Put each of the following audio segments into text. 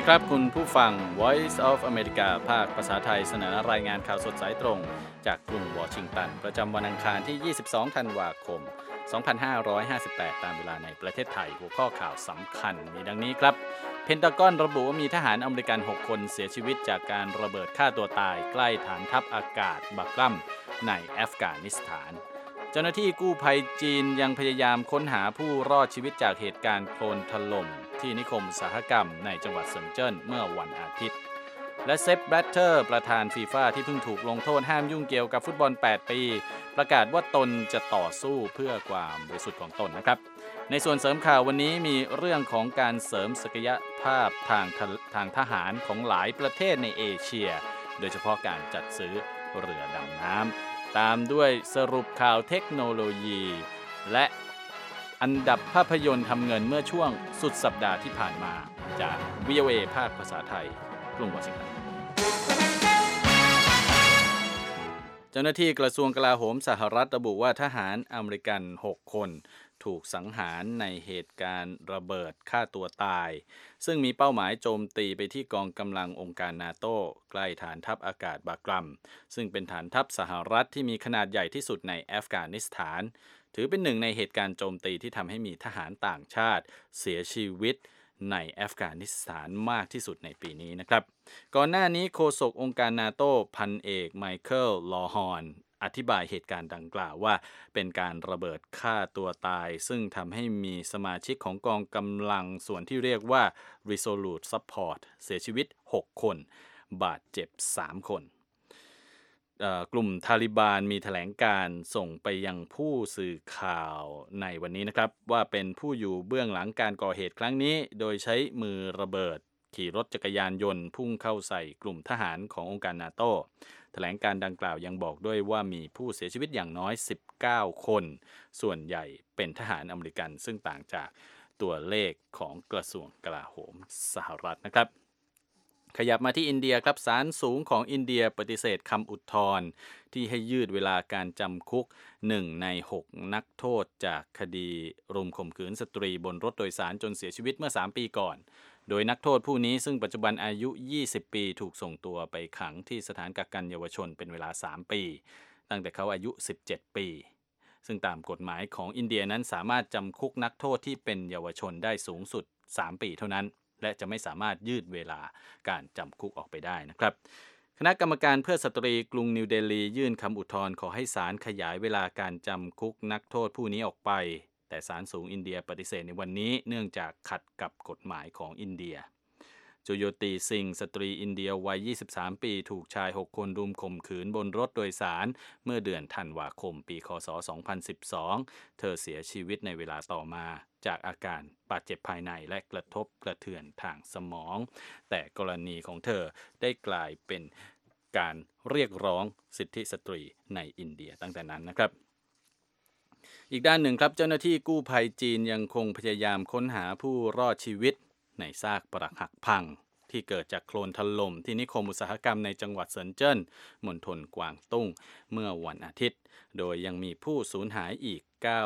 ครับคุณผู้ฟัง Voice of America ภาคภาษาไทยเสนอรายงานข่าวสดสายตรงจากกรุงวอชิงตันประจำวันอังคารที่ 22 ธันวาคม 2558 ตามเวลาในประเทศไทยหัวข้อข่าวสำคัญมีดังนี้ครับเพนทากอนระบุว่ามีทหารอเมริกัน 6 คนเสียชีวิตจากการระเบิดฆ่าตัวตายใกล้ฐานทัพอากาศบักรัมในอัฟกานิสถานเจ้าหน้าที่กู้ภัยจีนยังพยายามค้นหาผู้รอดชีวิตจากเหตุการณ์โคลนถล่มที่นิคมอุตสาหกรรมในจังหวัดเซินเจิ้นเมื่อวันอาทิตย์และเซป แบลตเตอร์ประธานฟีฟ่าที่เพิ่งถูกลงโทษห้ามยุ่งเกี่ยวกับฟุตบอล 8 ปีประกาศว่าตนจะต่อสู้เพื่อความบริสุทธิ์ของตนนะครับในส่วนเสริมข่าววันนี้มีเรื่องของการเสริมศักยภาพทางทหารของหลายประเทศในเอเชียโดยเฉพาะการจัดซื้อเรือดำน้ำตามด้วยสรุปข่าวเทคโนโลยีและอันดับภาพยนตร์ทำเงินเมื่อช่วงสุดสัปดาห์ที่ผ่านมาจาก VOA ภาคภาษาไทยกรุงวอชิงตันเจ้าหน้าที่กระทรวงกลาโหมสหรัฐระบุว่าทหารอเมริกัน 6 คนถูกสังหารในเหตุการณ์ระเบิดฆ่าตัวตายซึ่งมีเป้าหมายโจมตีไปที่กองกำลังองค์การนาโต้ใกล้ฐานทัพอากาศบากรัมซึ่งเป็นฐานทัพสหรัฐที่มีขนาดใหญ่ที่สุดในอัฟกานิสถานถือเป็นหนึ่งในเหตุการณ์โจมตีที่ทำให้มีทหารต่างชาติเสียชีวิตในอัฟกานิสถานมากที่สุดในปีนี้นะครับก่อนหน้านี้โฆษกองค์การนาโต้พันเอกไมเคิลลอฮอนอธิบายเหตุการณ์ดังกล่าวว่าเป็นการระเบิดฆ่าตัวตายซึ่งทำให้มีสมาชิกของกองกำลังส่วนที่เรียกว่า Resolute Support เสียชีวิต 6 คนบาดเจ็บ 3 คนกลุ่มทาลิบานมีแถลงการส่งไปยังผู้สื่อข่าวในวันนี้นะครับว่าเป็นผู้อยู่เบื้องหลังการก่อเหตุครั้งนี้โดยใช้มือระเบิดขี่รถจักรยานยนต์พุ่งเข้าใส่กลุ่มทหารขององค์การนาโต้แถลงการดังกล่าวยังบอกด้วยว่ามีผู้เสียชีวิตอย่างน้อย19 คนส่วนใหญ่เป็นทหารอเมริกันซึ่งต่างจากตัวเลขของกระทรวงกลาโหมสหรัฐนะครับขยับมาที่อินเดียครับศาลสูงของอินเดียปฏิเสธคำอุทธรณ์ที่ให้ยืดเวลาการจำคุก1 ใน 6 นักโทษจากคดีรุมข่มขืนสตรีบนรถโดยสารจนเสียชีวิตเมื่อ3 ปีก่อนโดยนักโทษผู้นี้ซึ่งปัจจุบันอายุ20 ปีถูกส่งตัวไปขังที่สถานกักกันเยาวชนเป็นเวลา3 ปีตั้งแต่เขาอายุ17 ปีซึ่งตามกฎหมายของอินเดียนั้นสามารถจำคุกนักโทษที่เป็นเยาวชนได้สูงสุด3 ปีเท่านั้นและจะไม่สามารถยืดเวลาการจำคุกออกไปได้นะครับคณะกรรมการเพื่อสตรีกรุงนิวเดลียื่นคำอุทธรณ์ขอให้ศาลขยายเวลาการจำคุกนักโทษผู้นี้ออกไปแต่ศาลสูงอินเดียปฏิเสธในวันนี้เนื่องจากขัดกับกฎหมายของอินเดียโจโยตีซิงสตรีอินเดียวัย23 ปีถูกชาย6 คนรุมข่มขืนบนรถโดยสารเมื่อเดือนธันวาคมปีคศ2012เธอเสียชีวิตในเวลาต่อมาจากอาการบาดเจ็บภายในและกระทบกระเทือนทางสมองแต่กรณีของเธอได้กลายเป็นการเรียกร้องสิทธิสตรีในอินเดียตั้งแต่นั้นนะครับอีกด้านหนึ่งครับเจ้าหน้าที่กู้ภัยจีนยังคงพยายามค้นหาผู้รอดชีวิตในซากปรักหักพังที่เกิดจากโคลนถล่มที่นิคมอุตสาหกรรมในจังหวัดเซินเจิ้นมณฑลกวางตุ้งเมื่อวันอาทิตย์โดยยังมีผู้สูญหายอีก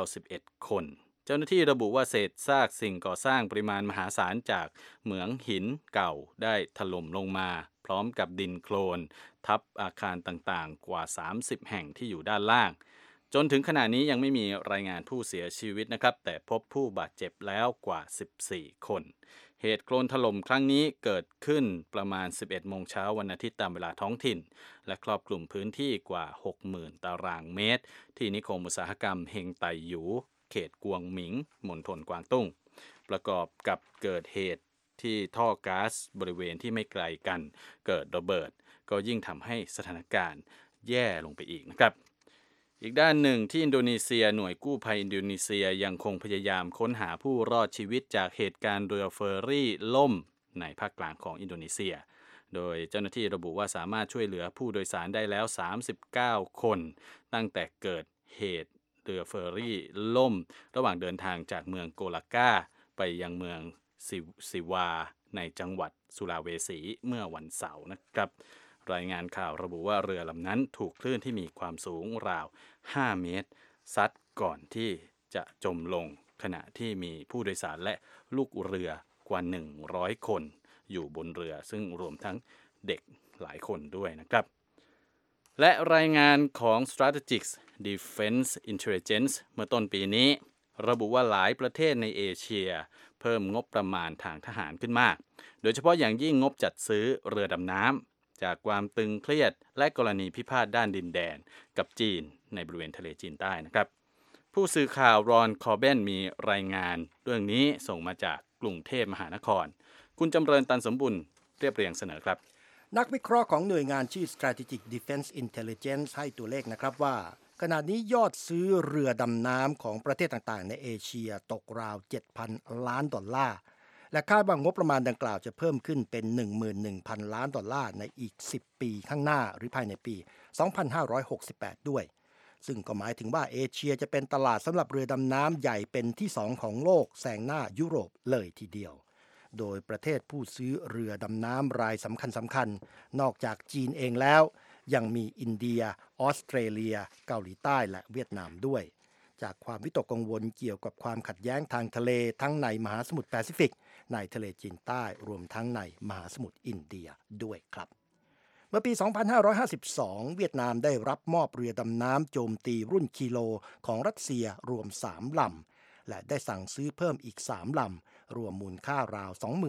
91 คนเจ้าหน้าที่ระบุว่าเศษซากสิ่งก่อสร้างปริมาณมหาศาลจากเหมืองหินเก่าได้ถล่มลงมาพร้อมกับดินโคลนทับอาคารต่างๆกว่า30 แห่งที่อยู่ด้านล่างจนถึงขณะนี้ยังไม่มีรายงานผู้เสียชีวิตนะครับแต่พบผู้บาดเจ็บแล้วกว่า14 คนเหตุโคลนถล่มครั้งนี้เกิดขึ้นประมาณ 11 โมงเช้าวันอาทิตย์ตามเวลาท้องถิ่นและครอบคลุมพื้นที่กว่า 60,000 ตารางเมตรที่นิคมอุตสาหกรรมเฮงไตหยูเขตกวงหมิงมณฑลกวางตุ้งประกอบกับเกิดเหตุที่ท่อก๊าซบริเวณที่ไม่ไกลกันเกิดระเบิดก็ยิ่งทำให้สถานการณ์แย่ลงไปอีกนะครับอีกด้านหนึ่งที่อินโดนีเซียหน่วยกู้ภัยอินโดนีเซียยังคงพยายามค้นหาผู้รอดชีวิตจากเหตุการณ์เรือเฟอร์รี่ล่มในภาคกลางของอินโดนีเซียโดยเจ้าหน้าที่ระบุว่าสามารถช่วยเหลือผู้โดยสารได้แล้ว39 คนตั้งแต่เกิดเหตุเรือเฟอร์รี่ล่มระหว่างเดินทางจากเมืองโกลากาไปยังเมืองซิวาในจังหวัดสุราเวสีเมื่อวันเสาร์นะครับรายงานข่าวระบุว่าเรือลำนั้นถูกคลื่นที่มีความสูงราว5 เมตรซัดก่อนที่จะจมลงขณะที่มีผู้โดยสารและลูกเรือกว่า100 คนอยู่บนเรือซึ่งรวมทั้งเด็กหลายคนด้วยนะครับและรายงานของ Strategic Defense Intelligence เมื่อต้นปีนี้ระบุว่าหลายประเทศในเอเชียเพิ่มงบประมาณทางทหารขึ้นมากโดยเฉพาะอย่างยิ่งงบจัดซื้อเรือดำน้ำจากความตึงเครียดและกรณีพิพาทด้านดินแดนกับจีนในบริเวณทะเลจีนใต้นะครับผู้สื่อข่าวรอนคอร์เบนมีรายงานเรื่องนี้ส่งมาจากกรุงเทพมหานครคุณจำเริญตันสมบุญเรียบเรียงเสนอครับนักวิเคราะห์ของหน่วยงานชื่อ Strategic Defense Intelligence ให้ตัวเลขนะครับว่าขณะนี้ยอดซื้อเรือดำน้ำของประเทศต่างๆในเอเชียตกราว 7,000 ล้านดอลลาร์และคาดว่างบประมาณดังกล่าวจะเพิ่มขึ้นเป็น 11,000 ล้านดอลลาร์ในอีก 10 ปีข้างหน้าหรือภายในปี 2568 ด้วยซึ่งก็หมายถึงว่าเอเชียจะเป็นตลาดสำหรับเรือดำน้ำใหญ่เป็นที่2ของโลกแซงหน้ายุโรปเลยทีเดียวโดยประเทศผู้ซื้อเรือดำน้ำรายสำคัญนอกจากจีนเองแล้วยังมีอินเดียออสเตรเลียเกาหลีใต้และเวียดนามด้วยจากความวิตกกังวลเกี่ยวกับความขัดแย้งทางทะเลทั้งในมหาสมุทรแปซิฟิกในทะเลจีนใต้รวมทั้งในมหาสมุทรอินเดียด้วยครับเมื่อปี 2552 เวียดนามได้รับมอบเรือดำน้ำโจมตีรุ่นกิโลของรัสเซียรวม3 ลำและได้สั่งซื้อเพิ่มอีก3 ลำรวมมูลค่าราว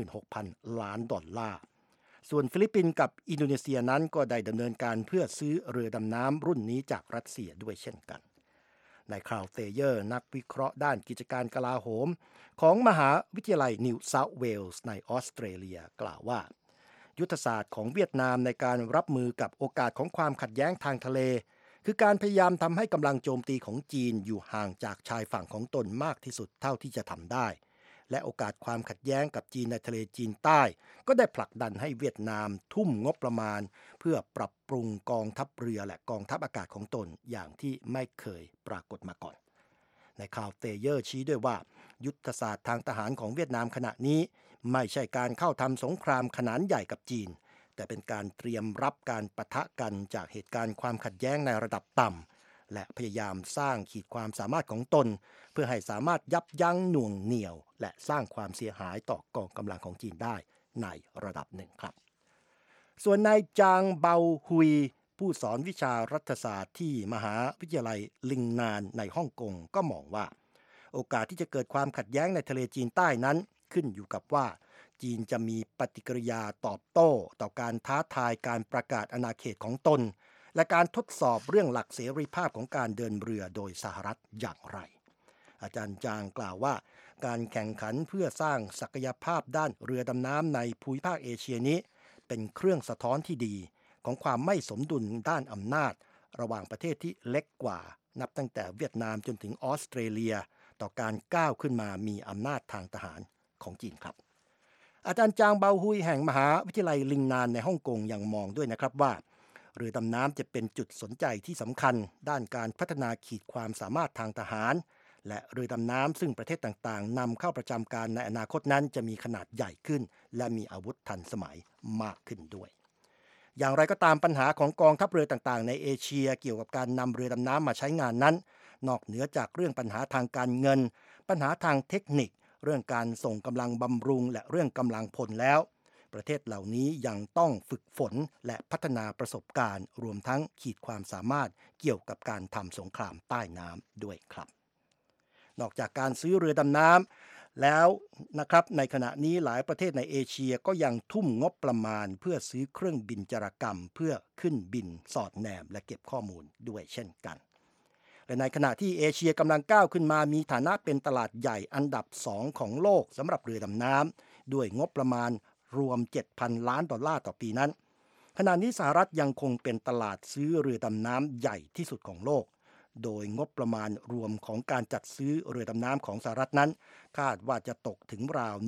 26,000 ล้านดอลลาร์ส่วนฟิลิปปินส์กับอินโดนีเซียนั้นก็ได้ดำเนินการเพื่อซื้อเรือดำน้ำรุ่นนี้จากรัสเซียด้วยเช่นกันนายคาร์ล เตเยอร์นักวิเคราะห์ด้านกิจการกลาโหมของมหาวิทยาลัยนิวเซาท์เวลส์ในออสเตรเลียกล่าวว่ายุทธศาสตร์ของเวียดนามในการรับมือกับโอกาสของความขัดแย้งทางทะเลคือการพยายามทำให้กำลังโจมตีของจีนอยู่ห่างจากชายฝั่งของตนมากที่สุดเท่าที่จะทำได้และโอกาสความขัดแย้งกับจีนในทะเลจีนใต้ก็ได้ผลักดันให้เวียดนามทุ่มงบประมาณเพื่อปรับปรุงกองทัพเรือและกองทัพอากาศของตนอย่างที่ไม่เคยปรากฏมาก่อนในข่าวเตเยอร์ชี้ด้วยว่ายุทธศาสตร์ทางทหารของเวียดนามขณะนี้ไม่ใช่การเข้าทำสงครามขนาดใหญ่กับจีนแต่เป็นการเตรียมรับการปะทะกันจากเหตุการณ์ความขัดแย้งในระดับต่ำและพยายามสร้างขีดความสามารถของตนเพื่อให้สามารถยับยั้งหน่วงเหนี่ยวและสร้างความเสียหายต่อกองกำลังของจีนได้ในระดับหนึ่งครับส่วนนายจางเบาฮุยผู้สอนวิชารัฐศาสตร์ที่มหาวิทยาลัยลิงนานในฮ่องกงก็มองว่าโอกาสที่จะเกิดความขัดแย้งในทะเลจีนใต้นั้นขึ้นอยู่กับว่าจีนจะมีปฏิกิริยาตอบโต้ต่อการท้าทายการประกาศอาณาเขตของตนและการทดสอบเรื่องหลักเสรีภาพของการเดินเรือโดยสหรัฐอย่างไรอาจารย์จางกล่าวว่าการแข่งขันเพื่อสร้างศักยภาพด้านเรือดำน้ำในภูมิภาคเอเชียนี้เป็นเครื่องสะท้อนที่ดีของความไม่สมดุลด้านอำนาจระหว่างประเทศที่เล็กกว่านับตั้งแต่เวียดนามจนถึงออสเตรเลียต่อการก้าวขึ้นมามีอำนาจทางทหารของจีนครับอาจารย์จางเบาฮุยแห่งมหาวิทยาลัยลิงนานในฮ่องกงยังมองด้วยนะครับว่าเรือดำน้ำจะเป็นจุดสนใจที่สำคัญด้านการพัฒนาขีดความสามารถทางทหารและเรือดำน้ำซึ่งประเทศต่างๆนำเข้าประจำการในอนาคตนั้นจะมีขนาดใหญ่ขึ้นและมีอาวุธทันสมัยมากขึ้นด้วยอย่างไรก็ตามปัญหาของกองทัพเรือต่างๆในเอเชียเกี่ยวกับการนำเรือดำน้ำมาใช้งานนั้นนอกเหนือจากเรื่องปัญหาทางการเงินปัญหาทางเทคนิคเรื่องการส่งกำลังบำรุงและเรื่องกำลังพลแล้วประเทศเหล่านี้ยังต้องฝึกฝนและพัฒนาประสบการณ์รวมทั้งขีดความสามารถเกี่ยวกับการทำสงครามใต้น้ำด้วยครับนอกจากการซื้อเรือดำน้ำแล้วนะครับในขณะนี้หลายประเทศในเอเชียก็ยังทุ่มงบประมาณเพื่อซื้อเครื่องบินจารกรรมเพื่อขึ้นบินสอดแนมและเก็บข้อมูลด้วยเช่นกันและในขณะที่เอเชียกำลังก้าวขึ้นมามีฐานะเป็นตลาดใหญ่อันดับ2ของโลกสำหรับเรือดำน้ำด้วยงบประมาณรวม 7,000 ล้านดอลลาร์ต่อปีนั้นขณะนี้สหรัฐยังคงเป็นตลาดซื้อเรือดำน้ำใหญ่ที่สุดของโลกโดยงบประมาณรวมของการจัดซื้อเรือดำน้ำของสหรัฐนั้นคาดว่าจะตกถึงราว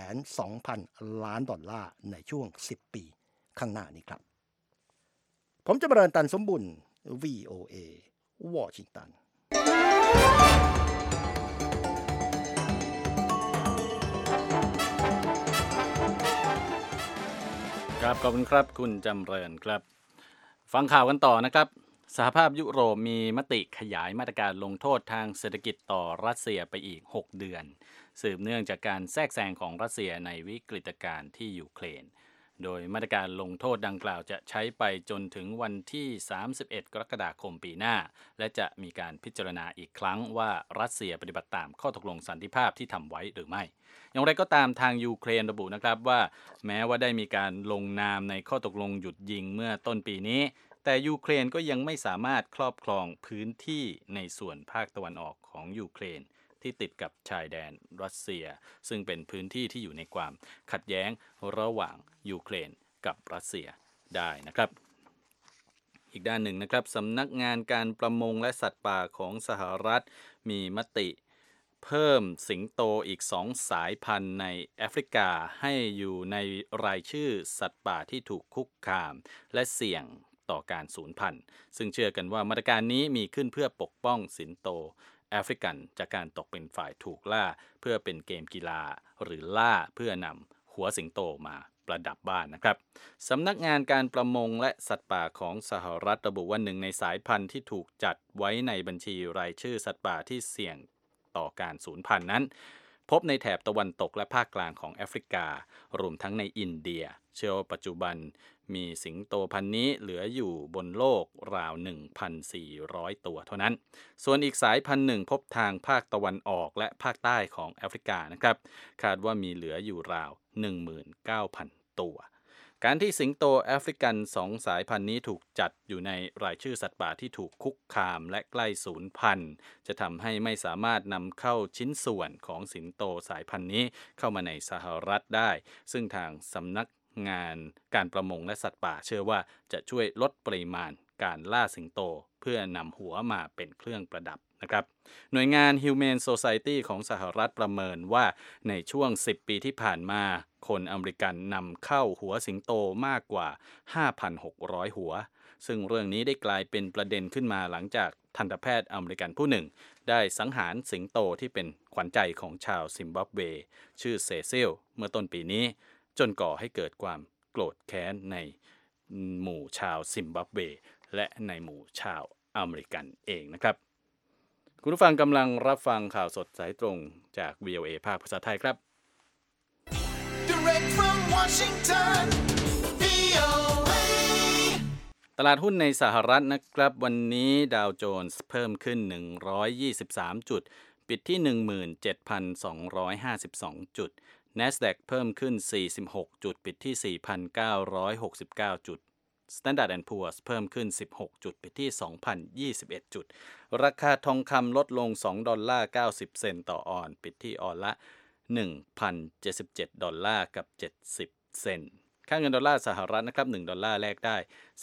120,000 ล้านดอลลาร์ในช่วง10 ปีข้างหน้านี้ครับผมจำเริญตันสมบุญ VOA วอชิงตันครับขอบคุณครับคุณจำเริญครับฟังข่าวกันต่อนะครับสหภาพยุโรปมีมติขยายมาตรการลงโทษทางเศรษฐกิจต่อรัสเซียไปอีก 6 เดือนสืบเนื่องจากการแทรกแซงของรัสเซียในวิกฤตการณ์ที่ยูเครนโดยมาตรการลงโทษดังกล่าวจะใช้ไปจนถึงวันที่ 31 กรกฎาคมปีหน้าและจะมีการพิจารณาอีกครั้งว่ารัสเซียปฏิบัติตามข้อตกลงสันติภาพที่ทำไว้หรือไม่อย่างไรก็ตามทางยูเครนระบุนะครับว่าแม้ว่าได้มีการลงนามในข้อตกลงหยุดยิงเมื่อต้นปีนี้แต่ยูเครนก็ยังไม่สามารถครอบครองพื้นที่ในส่วนภาคตะวันออกของยูเครนที่ติดกับชายแดนรัสเซียซึ่งเป็นพื้นที่ที่อยู่ในความขัดแย้งระหว่างยูเครนกับรัสเซียได้นะครับอีกด้านหนึ่งนะครับสำนักงานการประมงและสัตว์ป่าของสหรัฐมีมติเพิ่มสิงโตอีก2 สายพันธุ์ในแอฟริกาให้อยู่ในรายชื่อสัตว์ป่าที่ถูกคุกคามและเสี่ยงต่อการสูญพันธุ์ซึ่งเชื่อกันว่ามาตรการนี้มีขึ้นเพื่อปกป้องสิงโตแอฟริกันจากการตกเป็นฝ่ายถูกล่าเพื่อเป็นเกมกีฬาหรือล่าเพื่อนำหัวสิงโตมาประดับบ้านนะครับสำนักงานการประมงและสัตว์ป่าของสหรัฐระบุว่าหนึ่งในสายพันธุ์ที่ถูกจัดไว้ในบัญชีรายชื่อสัตว์ป่าที่เสี่ยงต่อการสูญพันธุ์นั้นพบในแถบตะวันตกและภาคกลางของแอฟริการวมทั้งในอินเดียเชื่อว่าปัจจุบันมีสิงโตพันธุ์นี้เหลืออยู่บนโลกราว 1,400 ตัวเท่านั้นส่วนอีกสายพันธุ์หนึ่งพบทางภาคตะวันออกและภาคใต้ของแอฟริกานะครับคาดว่ามีเหลืออยู่ราว 19,000 ตัวการที่สิงโตแอฟริกัน2 สายพันธุ์นี้ถูกจัดอยู่ในรายชื่อสัตว์ป่าที่ถูกคุกคามและใกล้สูญพันธุ์จะทำให้ไม่สามารถนำเข้าชิ้นส่วนของสิงโตสายพันธุ์นี้เข้ามาในสหรัฐได้ซึ่งทางสำนักงานการประมงและสัตว์ป่าเชื่อว่าจะช่วยลดปริมาณการล่าสิงโตเพื่อนำหัวมาเป็นเครื่องประดับนะครับหน่วยงาน Humane Society ของสหรัฐประเมินว่าในช่วง10 ปีที่ผ่านมาคนอเมริกันนำเข้าหัวสิงโตมากกว่า 5,600 หัวซึ่งเรื่องนี้ได้กลายเป็นประเด็นขึ้นมาหลังจากทันตแพทย์อเมริกันผู้หนึ่งได้สังหารสิงโตที่เป็นขวัญใจของชาวซิมบับเวชื่อเซซิลเมื่อต้นปีนี้จนก่อให้เกิดความโกรธแค้นในหมู่ชาวซิมบับเวและในหมู่ชาวอเมริกันเองนะครับคุณผู้ฟังกำลังรับฟังข่าวสดสายตรงจาก VOA ภาคภาษาไทยครับ Direct from Washington, VOA. ตลาดหุ้นในสหรัฐนะครับวันนี้ดาวโจนส์เพิ่มขึ้น123จุดปิดที่ 17,252 จุด NASDAQ เพิ่มขึ้น46จุดปิดที่ 4,969 จุด Standard & Poor's เพิ่มขึ้น16จุดปิดที่ 2,021 จุดราคาทองคำลดลง$2.90 ต่อออนซ์ปิดที่ออนละ $1,077 กับ70 เซนต์ค่าเงินดอลลาร์สหรัฐนะครับ$1แลกได้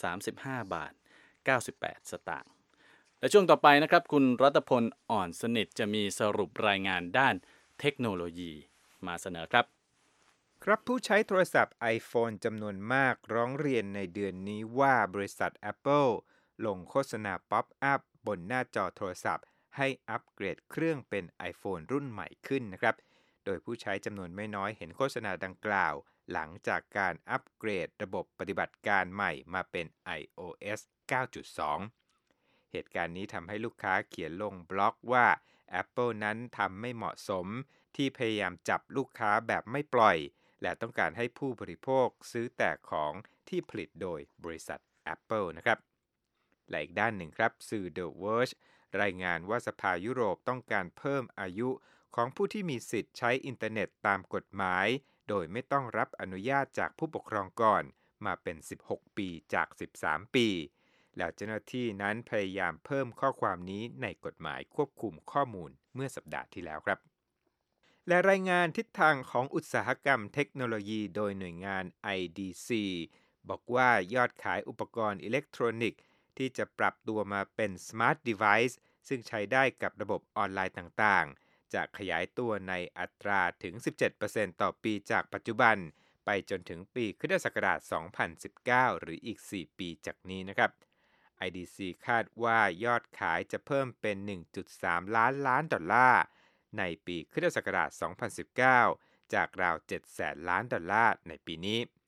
35.98 สตางค์และช่วงต่อไปนะครับคุณรัตพลอ่อนสนิทจะมีสรุปรายงานด้านเทคโนโลยีมาเสนอครับครับผู้ใช้โทรศัพท์ iPhone จำนวนมากร้องเรียนในเดือนนี้ว่าบริษัท Apple ลงโฆษณาป๊อปอัพบนหน้าจอโทรศัพท์ให้อัปเกรดเครื่องเป็น iPhone รุ่นใหม่ขึ้นนะครับโดยผู้ใช้จำนวนไม่น้อยเห็นโฆษณาดังกล่าวหลังจากการอัปเกรดระบบปฏิบัติการใหม่มาเป็น iOS 9.2 เหตุการณ์นี้ทำให้ลูกค้าเขียนลงบล็อกว่า Apple นั้นทำไม่เหมาะสมที่พยายามจับลูกค้าแบบไม่ปล่อยและต้องการให้ผู้บริโภคซื้อแต่ของที่ผลิตโดยบริษัท Apple นะครับและอีกด้านหนึ่งครับสื่อ The Verge รายงานว่าสภายุโรปต้องการเพิ่มอายุของผู้ที่มีสิทธิ์ใช้อินเทอร์เน็ตตามกฎหมายโดยไม่ต้องรับอนุญาตจากผู้ปกครองก่อนมาเป็น16ปีจาก13ปีแล้วเจ้าหน้าที่นั้นพยายามเพิ่มข้อความนี้ในกฎหมายควบคุมข้อมูลเมื่อสัปดาห์ที่แล้วครับและรายงานทิศทางของอุตสาหกรรมเทคโนโลยีโดยหน่วยงาน IDC บอกว่ายอดขายอุปกรณ์อิเล็กทรอนิกส์ที่จะปรับตัวมาเป็น Smart Device ซึ่งใช้ได้กับระบบออนไลน์ต่างๆจะขยายตัวในอัตราถึง 17% ต่อปีจากปัจจุบันไปจนถึงปีค.ศ. 2019 หรืออีก 4 ปีจากนี้นะครับ IDC คาดว่ายอดขายจะเพิ่มเป็น 1.3 ล้านดอลลาร์ในปีค.ศ. 2019 จากราว 700,000 ล้านดอลลาร์ในปีนี้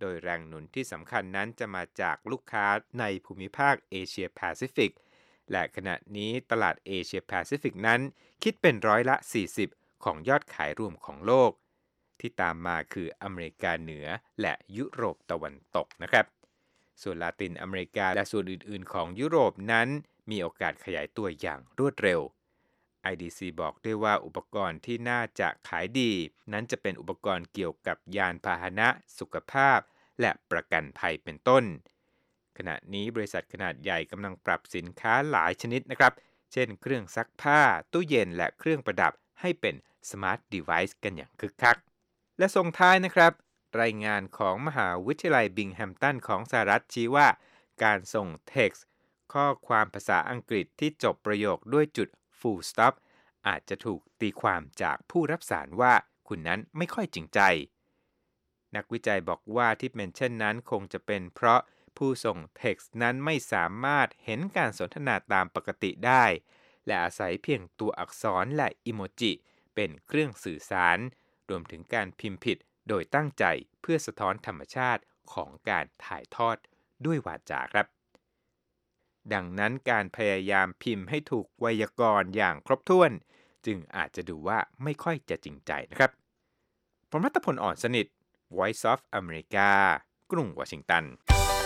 โดยแรงหนุนที่สำคัญนั้นจะมาจากลูกค้าในภูมิภาคเอเชียแปซิฟิกและขณะนี้ตลาดเอเชียแปซิฟิกนั้นคิดเป็นร้อยละ40ของยอดขายรวมของโลกที่ตามมาคืออเมริกาเหนือและยุโรปตะวันตกนะครับส่วนลาตินอเมริกาและส่วนอื่นๆของยุโรปนั้นมีโอกาสขยายตัวอย่างรวดเร็ว IDC บอกด้วยว่าอุปกรณ์ที่น่าจะขายดีนั้นจะเป็นอุปกรณ์เกี่ยวกับยานพาหนะสุขภาพและประกันภัยเป็นต้นขณะนี้บริษัทขนาดใหญ่กำลังปรับสินค้าหลายชนิดนะครับเช่นเครื่องซักผ้าตู้เย็นและเครื่องประดับให้เป็น Smart Device กันอย่างคึกคักและส่งท้ายนะครับรายงานของมหาวิทยาลัยบิงแฮมตันของสหรัฐชี้ว่าการส่ง text ข้อความภาษาอังกฤษที่จบประโยคด้วยจุด full stop อาจจะถูกตีความจากผู้รับสารว่าคุณนั้นไม่ค่อยจริงใจนักวิจัยบอกว่าที่เป็นเช่นนั้นคงจะเป็นเพราะผู้ส่ง text นั้นไม่สามารถเห็นการสนทนาตามปกติได้และอาศัยเพียงตัวอักษรและอิโมจิเป็นเครื่องสื่อสารรวมถึงการพิมพ์ผิดโดยตั้งใจเพื่อสะท้อนธรรมชาติของการถ่ายทอดด้วยวาจาครับดังนั้นการพยายามพิมพ์ให้ถูกไวยากรณ์อย่างครบถ้วนจึงอาจจะดูว่าไม่ค่อยจะจริงใจนะครับผมรัตพล อ่อนสนิท Voice of America กรุงวอชิงตัน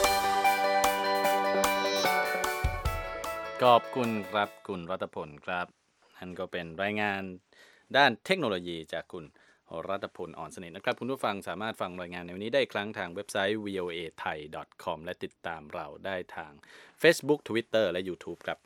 ขอบคุณครับคุณรัตพลครับนั่นก็เป็นรายงานด้านเทคโนโลยีจากคุณรัตพล อ่อนสนิทนะครับคุณผู้ฟังสามารถฟังรายงานในวันนี้ได้ครั้งทางเว็บไซต์ voathai.com และติดตามเราได้ทาง Facebook Twitter และ YouTube ครับ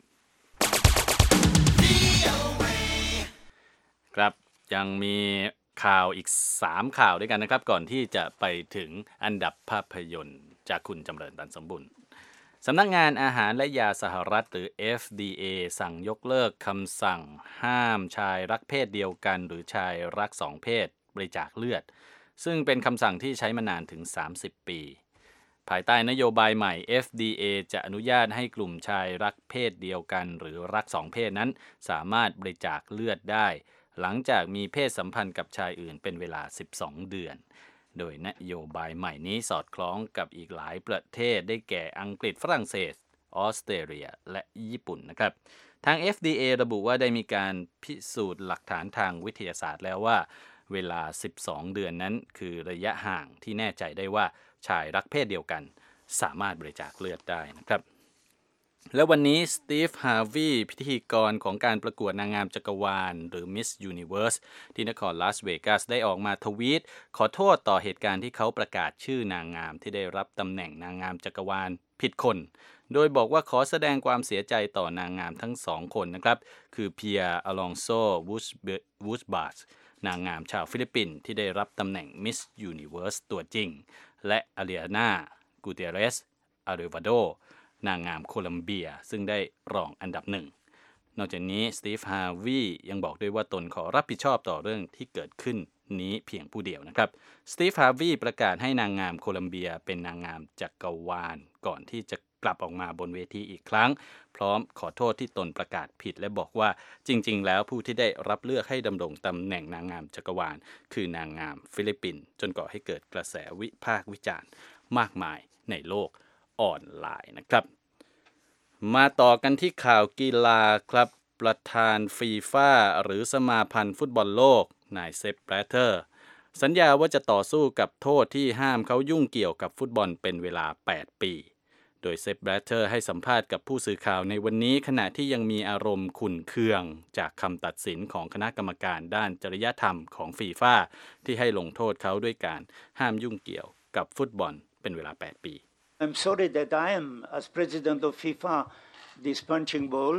ครับยังมีข่าวอีก3ข่าวด้วยกันนะครับก่อนที่จะไปถึงอันดับภาพยนตร์จากคุณจำเริญตันสมบุญสำนักงานอาหารและยาสหรัฐหรือ FDA สั่งยกเลิกคำสั่งห้ามชายรักเพศเดียวกันหรือชายรัก2เพศบริจาคเลือดซึ่งเป็นคำสั่งที่ใช้มานานถึง30ปีภายใต้นโยบายใหม่ FDA จะอนุญาตให้กลุ่มชายรักเพศเดียวกันหรือรัก2เพศนั้นสามารถบริจาคเลือดได้หลังจากมีเพศสัมพันธ์กับชายอื่นเป็นเวลา12เดือนโดยนโยบายใหม่นี้สอดคล้องกับอีกหลายประเทศได้แก่อังกฤษฝรั่งเศสออสเตรเลียและญี่ปุ่นนะครับทาง FDA ระบุว่าได้มีการพิสูจน์หลักฐานทางวิทยาศาสตร์แล้วว่าเวลา12เดือนนั้นคือระยะห่างที่แน่ใจได้ว่าชายรักเพศเดียวกันสามารถบริจาคเลือดได้นะครับและวันนี้สตีฟ ฮาร์วีย์พิธีกรของการประกวดนางงามจักรวาลหรือ Miss Universe ที่นครลาสเวกัสได้ออกมาทวีตขอโทษต่อเหตุการณ์ที่เขาประกาศชื่อนางงามที่ได้รับตำแหน่งนางงามจักรวาลผิดคนโดยบอกว่าขอแสดงความเสียใจต่อนางงามทั้ง2คนนะครับคือเพียร์อลองโซวูสบาสนางงามชาวฟิลิปปินส์ที่ได้รับตำแหน่ง Miss Universe ตัวจริงและอาเลียนากูเตเรสอาริวาโดนางงามโคลัมเบียซึ่งได้รองอันดับ1นอกจากนี้สตีฟ ฮาร์วีย์ยังบอกด้วยว่าตนขอรับผิดชอบต่อเรื่องที่เกิดขึ้นนี้เพียงผู้เดียวนะครับสตีฟ ฮาร์วีย์ประกาศให้นางงามโคลัมเบียเป็นนางงามจักรวาลก่อนที่จะกลับออกมาบนเวทีอีกครั้งพร้อมขอโทษที่ตนประกาศผิดและบอกว่าจริงๆแล้วผู้ที่ได้รับเลือกให้ดำรงตำแหน่งนางงามจักรวาลคือนางงามฟิลิปปินส์จนก่อให้เกิดกระแสวิพากษ์วิจารณ์มากมายในโลกออนไลน์นะครับมาต่อกันที่ข่าวกีฬาครับประธานฟีฟ่าหรือสมาพันธ์ฟุตบอลโลกนายเซป แบลตเตอร์สัญญาว่าจะต่อสู้กับโทษที่ห้ามเขายุ่งเกี่ยวกับฟุตบอลเป็นเวลา8ปีโดยเซป แบลตเตอร์ให้สัมภาษณ์กับผู้สื่อข่าวในวันนี้ขณะที่ยังมีอารมณ์ขุ่นเคืองจากคำตัดสินของคณะกรรมการด้านจริยธรรมของฟีฟ่าที่ให้ลงโทษเขาด้วยการห้ามยุ่งเกี่ยวกับฟุตบอลเป็นเวลา8ปี I'm sorry that I am, as president of FIFA, this punching ball,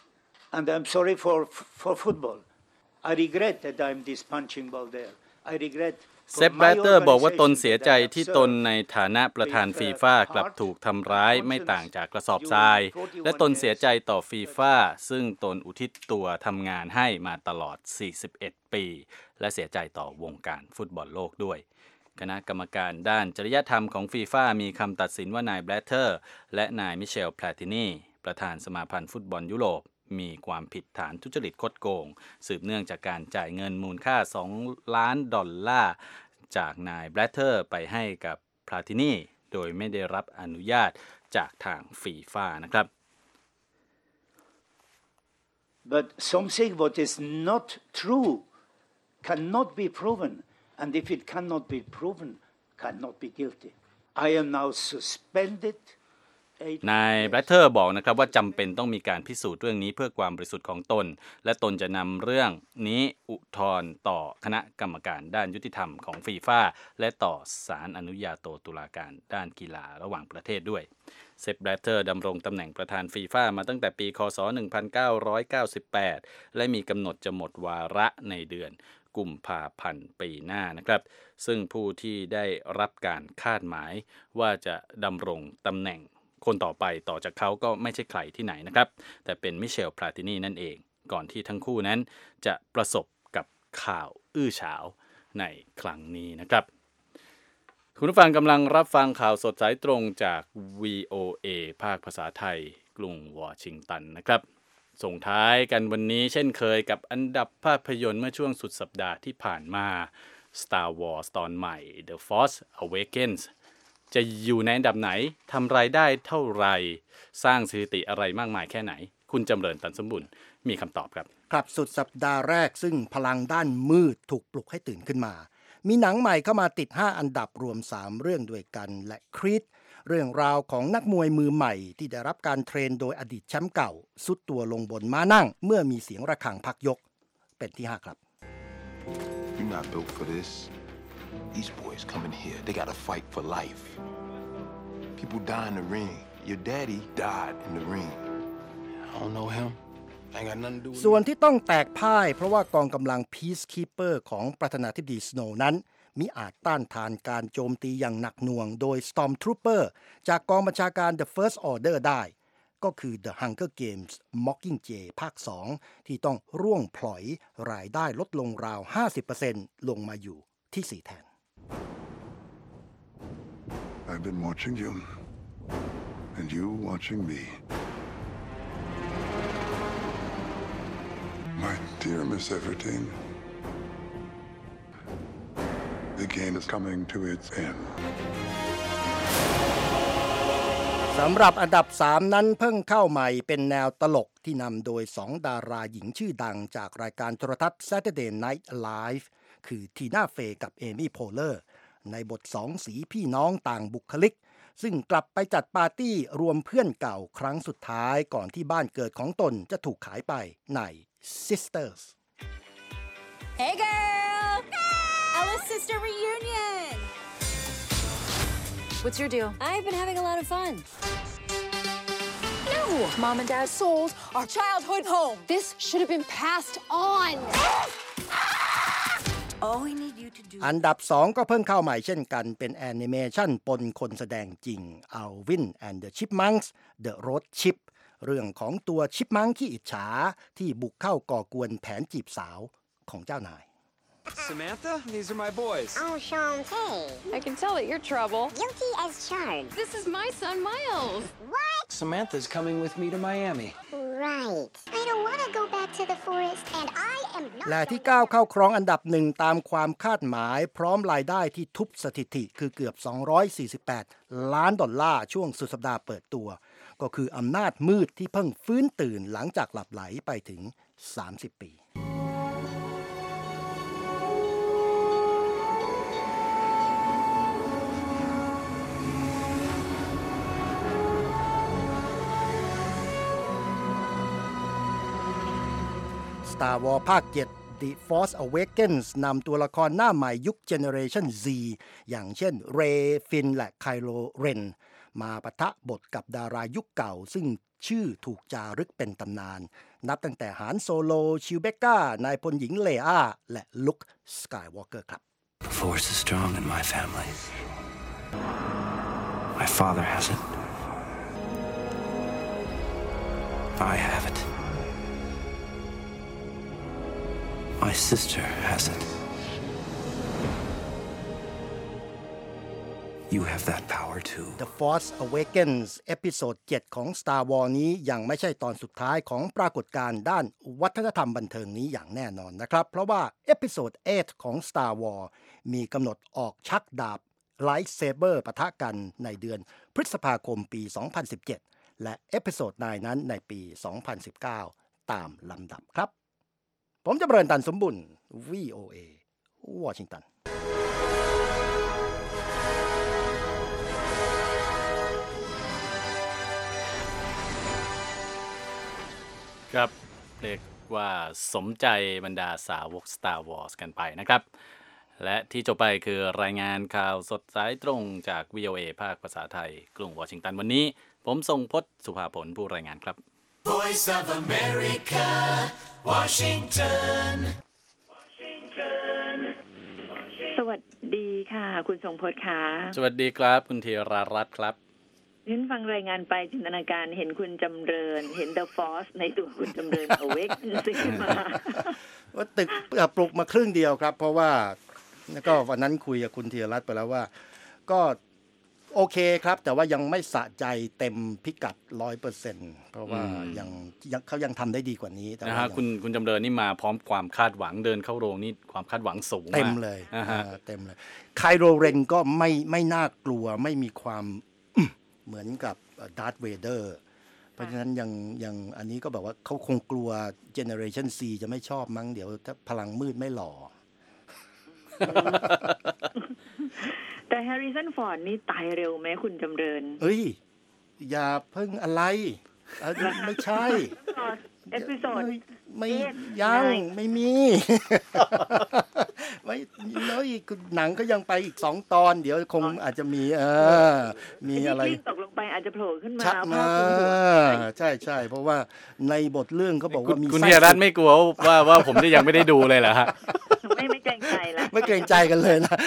and I'm sorry for football. I regret that I'm this punching ball there. I regret. เซป แบลตเตอร์บอกว่าตนเสียใจที่ตนในฐานะประธานฟีฟ่ากลับถูกทำร้ายไม่ต่างจากกระสอบทรายและตนเสียใจต่อฟีฟ่าซึ่งตนอุทิศตัวทำงานให้มาตลอด41ปีและเสียใจต่อวงการฟุตบอลโลกด้วยคณะกรรมการด้านจริยธรรมของฟีฟ่ามีคำตัดสินว่านาย แบลตเตอร์และนายมิเชล แพลตินีประธานสมาพันธ์ฟุตบอลยุโรปมีความผิดฐานทุจริตคดโกงสืบเนื่องจากการจ่ายเงินมูลค่า$2 ล้านจากนาย แบลตเตอร์ไปให้กับพลาตินีโดยไม่ได้รับอนุญาตจากทางฟีฟ่านะครับ But something what is not true cannot be proven, and if it cannot be proven, cannot be guilty. I am now suspended. นายแบลตเทอร์บอกนะครับว่าจำเป็นต้องมีการพิสูจน์เรื่องนี้เพื่อความบริสุทธิ์ของตนและตนจะนำเรื่องนี้อุทธรณ์ต่อคณะกรรมการด้านยุติธรรมของฟีฟ่าและต่อศาลอนุญาโตตุลาการด้านกีฬาระหว่างประเทศด้วยเซปแบลตเทอร์ดำรงตำแหน่งประธานฟีฟ่ามาตั้งแต่ปีคศ1998และมีกำหนดจะหมดวาระในเดือนกุมภาพันธ์ปีหน้านะครับซึ่งผู้ที่ได้รับการคาดหมายว่าจะดำรงตำแหน่งคนต่อไปต่อจากเขาก็ไม่ใช่ใครที่ไหนนะครับแต่เป็นมิเชล พลาตินีนั่นเองก่อนที่ทั้งคู่นั้นจะประสบกับข่าวอื้อฉาวในครั้งนี้นะครับคุณผู้ฟังกำลังรับฟังข่าวสดสายตรงจาก VOA ภาคภาษาไทยกรุงวอชิงตันนะครับส่งท้ายกันวันนี้เช่นเคยกับอันดับภาพยนตร์เมื่อช่วงสุดสัปดาห์ที่ผ่านมา Star Wars ตอนใหม่ The Force Awakensจะอยู่ในอันดับไหนทำรายได้เท่าไหร่สร้างสถิติอะไรมากมายแค่ไหนคุณจำเริญตันสมบุญมีคำตอบครับครับสุดสัปดาห์แรกซึ่งพลังด้านมืดถูกปลุกให้ตื่นขึ้นมามีหนังใหม่เข้ามาติด5อันดับรวม3เรื่องด้วยกันและครีดเรื่องราวของนักมวยมือใหม่ที่ได้รับการเทรนโดยอดีตแชมป์เก่าสุดตัวลงบนม้านั่งเมื่อมีเสียงระฆังพักยกเป็นที่5ครับ You're not built for this. These boys coming here, they gotta fight for life. People die in the ring. Your daddy died in the ring. I don't know him. I ain't got nothing to do with ส่วนที่ต้องแตกพ่ายเพราะว่ากองกำลัง Peacekeeper ของประธานาธิบดีสโนว์นั้นมิอาจต้านทานการโจมตีอย่างหนักหน่วงโดย Stormtrooper จากกองบัญชาการ The First Order ได้ก็คือ The Hunger Games Mockingjay ภาค 2 ที่ต้องร่วงพลอยรายได้ลดลงราว 50% ลงมาอยู่ที่ 4 แทน I've been watching you, and you watching me. My dear Miss Everdeen, the game is coming to its end. สำหรับอันดับ 3 นั้นเพิ่งเข้าใหม่เป็นแนวตลกที่นำโดย 2 ดาราหญิงชื่อดังจากรายการโทรทัศน์ Saturday Night Live คือทีน่าเฟย์กับเอมี่โพเลอร์ในบท 2 สีพี่น้องต่างบุคลิกซึ่งกลับไปจัดปาร์ตี้รวมเพื่อนเก่าครั้งสุดท้ายก่อนที่บ้านเกิดของตนจะถูกขายไปใน Sisters Hey girl! Ella's sister reunion! What's your deal? I've been having a lot of fun. No! Mom and Dad sold our childhood home. This should have been passed on. All we need you to do. อันดับ 2 ก็เพิ่งเข้าใหม่เช่นกันเป็นแอนิเมชันปนคนแสดงจริง Alvin and the Chipmunks The Road Chip เรื่องของตัวชิปมังค์ขี้อิจฉาที่บุกเข้าก่อกวนแผนจีบสาวของเจ้านาย Samantha, these are my boys. Oh, Shantae. I can tell that you're trouble. Guilty as charged. This is my son, Miles. What? Samantha's coming with me to Miami. Right. I don't want to go back to the forest, and I am not. และที่ก้าวเข้าครองอันดับหนึ่งตามความคาดหมายพร้อมรายได้ที่ทุบสถิติคือเกือบ$248 ล้านช่วงสุดสัปดาห์เปิดตัวก็คืออำนาจมืดที่เพิ่งฟื้นตื่นหลังจากหลับไหลไปถึง30 ปีStar Wars ภาค 7 The Force Awakens นำตัวละครหน้าใหม่ยุค Generation Z อย่างเช่น Rey, Finn และ Kylo Ren มาปะทะบทกับดารายุคเก่าซึ่งชื่อถูกจารึกเป็นตำนานนับตั้งแต่ฮานโซโล ชิวเบก้านายพลหญิงเลอาและลุค สกายวอล์กเกอร์ครับ The Force is strong in my family. My father has it. I have it.My sister has it. You have that power too. The Force Awakens เอพิโซด 7 ของ Star Wars นี้ยังไม่ใช่ตอนสุดท้ายของปรากฏการณ์ด้านวัฒนธรรมบันเทิงนี้อย่างแน่นอนนะครับเพราะว่าเอพิโซด 8 ของ Star Wars มีกำหนดออกชักดาบ Lightsaber ปะทะกันในเดือนพฤษภาคมปี 2017 และเอพิโซด 9 นั้นในปี 2019 ตามลำดับครับผมจำเริญตันสมบุญ VOA วอชิงตันครับเรียกว่าสมใจบรรดาสาวก Star Wars กันไปนะครับและที่จบไปคือรายงานข่าวสดสายตรงจาก VOA ภาคภาษาไทยกรุงวอชิงตันวันนี้ผมทรงพจน์สุภาผลผู้รายงานครับ Voice of America, Washington. สวัสดีค่ะคุณทรงพจน์ค่ะสวัสดีครับคุณธีรารัตน์ครับฉันฟังรายงานไปจินตนาการเห็นคุณจำเริญเห็น The Force ในตัวคุณจำเริญ Awake ขึ้นมาว่าตึกปลุกมาครึ่งเดียวครับเพราะว่าก็วันนั้นคุยกับคุณธีรรัตน์ไปแล้วว่าก็โอเคครับแต่ว่ายังไม่สะใจเต็มพิกัด 100% เพราะว่าเขายังทำได้ดีกว่านี้นะฮะคุณจำเริญนี่มาพร้อมความคาดหวังเดินเข้าโรงนี่ความคาดหวังสูงเต็มเลยเต็มเลยไคโรเรนก็ไม่น่ากลัวไม่มีความเหมือนกับดาร์ธเวเดอร์เพราะฉะนั้นยังอันนี้ก็แบบว่าเขาคงกลัวเจเนอเรชัน C จะไม่ชอบมั้งเดี๋ยวถ้าพลังมืดไม่หล่อแต่แฮร์ริสันฟอร์ดนี่ตายเร็วไหมคุณจำเริญเอ้ยอย่าเพิ่งอะไรไม่ใช่เอพิโซดไม่ยังไม่มีไม่เลยหนังก็ยังไปอีก2ตอนเดี๋ยวคงอาจจะมีมีอะไรตกลงไปอาจจะโผล่ขึ้นมาใช่เพราะว่าในบทเรื่องเขาบอกว่ามีคุณธีรรัตน์ไม่กลัวว่าผมจะยังไม่ได้ดูเลยเหรอฮะไม่เกรงใจละไม่เกรงใจกันเลยนะ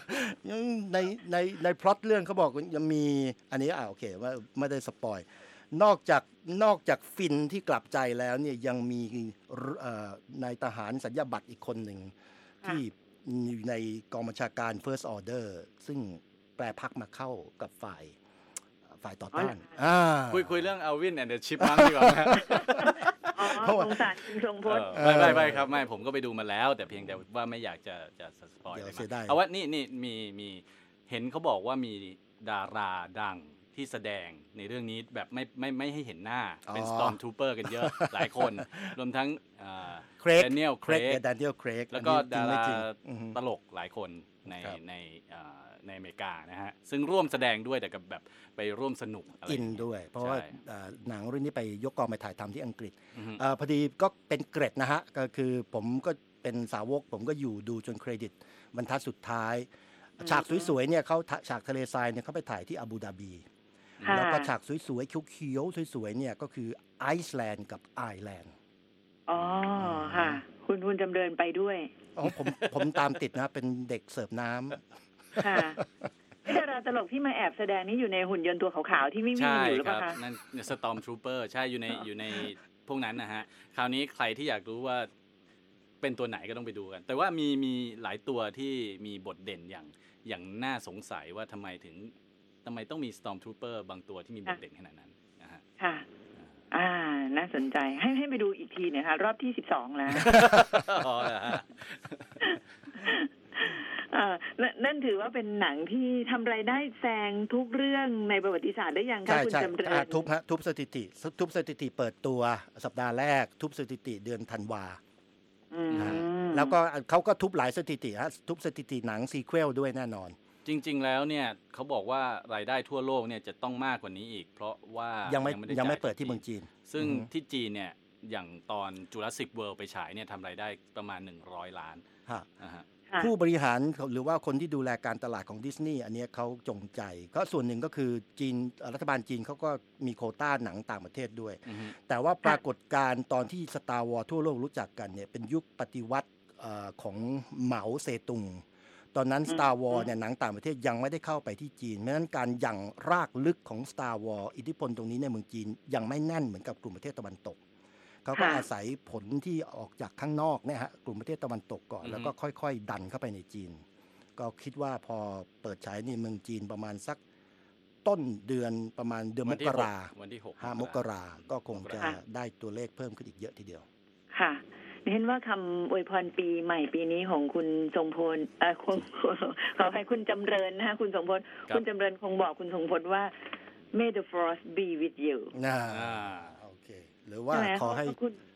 ในพล็อตเรื่องเขาบอกยังมีอันนี้โอเคว่าไม่ได้สปอยนอกจากฟินที่กลับใจแล้วเนี่ยยังมีนายทหารสัญญาบัตรอีกคนหนึ่งที่อยู่ในกองบัญชาการ First Order ซึ่งแปรพักมาเข้ากับฝ่ายต่อต้านคุยเรื่อง Alvin and the Chipmunk ดีกว่าสงสารคุณทรงพจน์ไม่ครับไม่ผมก็ไปดูมาแล้วแต่เพียงแต่ว่าไม่อยากจะสปอยล์เอาว่านี่มีเห็นเขาบอกว่ามีดาราดังที่แสดงในเรื่องนี้แบบไม่ให้เห็นหน้าเป็น Stormtrooper กันเยอะหลายคนรวมทั้งDaniel Craig แล้วก็ดาราตลกหลายคนในอเมริกานะฮะซึ่งร่วมแสดงด้วยแต่กับแบบไปร่วมสนุกอินด้วยเพราะว่าหนังเรื่องนี้ไปยกกองไปถ่ายทำที่อังกฤษพอดีก็เป็นเกรดนะฮะก็คือผมก็เป็นสาวกผมก็อยู่ดูจนเครดิตบรรทัดสุดท้ายฉากสวยๆเนี่ยเขาฉากทะเลทรายเนี่ยเขาไปถ่ายที่อาบูดาบีแล้วก็ฉากสวยๆเขียวๆสวยๆเนี่ยก็คือไอซ์แลนด์กับไอร์แลนด์อ๋อค่ะคุณจำเริญไปด้วยผมตามติดนะเป็นเด็กเสิร์ฟน้ำค่ะดาราตลกที่มาแอบแสดงนี่อยู่ในหุ่นยนต์ตัวขาวๆที่ไม่มีอยู่หรือเปล่าคะนั่น Stormtrooper ใช่อยู่ในพวกนั้นนะฮะคราวนี้ใครที่อยากรู้ว่าเป็นตัวไหนก็ต้องไปดูกันแต่ว่ามีหลายตัวที่มีบทเด่นอย่างน่าสงสัยว่าทำไมต้องมี Stormtrooper บางตัวที่มีบทเด่นขนาดนั้นนะฮะค่ะน่าสนใจให้ไปดูอีกทีเนี่ยค่ะรอบที่12แล้วอ๋อเหรอฮะนั่นถือว่าเป็นหนังที่ทำรายได้แซงทุกเรื่องในประวัติศาสตร์ได้ยังคะคุณจำเริญทุบสถิติเปิดตัวสัปดาห์แรกทุบสถิติเดือนธันวาแล้วก็เขาก็ทุบหลายสถิติฮะทุบสถิติหนังซีเควลด้วยแน่นอนจริงๆแล้วเนี่ยเขาบอกว่ารายได้ทั่วโลกเนี่ยจะต้องมากกว่านี้อีกเพราะว่ายังไม่เปิดที่เมืองจีนซึ่งที่จีนเนี่ยอย่างตอน Jurassic World ไปฉายเนี่ยทำรายได้ประมาณ100 ล้านผู้บริหารหรือว่าคนที่ดูแลการตลาดของดิสนีย์อันนี้เขาจงใจก็ส่วนหนึ่งก็คือจีนรัฐบาลจีนเขาก็มีโควต้าหนังต่างประเทศด้วยแต่ว่าปรากฏการณ์ตอนที่ Star Wars ทั่วโลกรู้จักกันเนี่ยเป็นยุคปฏิวัติของเหมาเซตุงตอนนั้น Star Wars เนี่ยหนังต่างประเทศยังไม่ได้เข้าไปที่จีนเพราะฉะนั้นการยั่งรากลึกของ Star Wars อิทธิพลตรงนี้ในเมืองจีนยังไม่แน่นเหมือนกับกลุ่มประเทศตะวันตกเขาก็อาศัยผลที่ออกจากข้างนอกเนี่ยฮะกลุ่มประเทศตะวันตกก่อนแล้วก็ค่อยๆดันเข้าไปในจีนก็คิดว่าพอเปิดฉายในเมืองจีนประมาณสักต้นเดือนประมาณเดือนมกราวันที่ 5 มกราก็คงจะได้ตัวเลขเพิ่มขึ้นอีกเยอะทีเดียวค่ะเห็นว่าคำอวยพรปีใหม่ปีนี้ของคุณทรงพลขอให้คุณจำเริญนะคะคุณทรงพลคุณจำเริญคงบอกคุณทรงพลว่า May the force be with you โอเคหรือว่าขอให้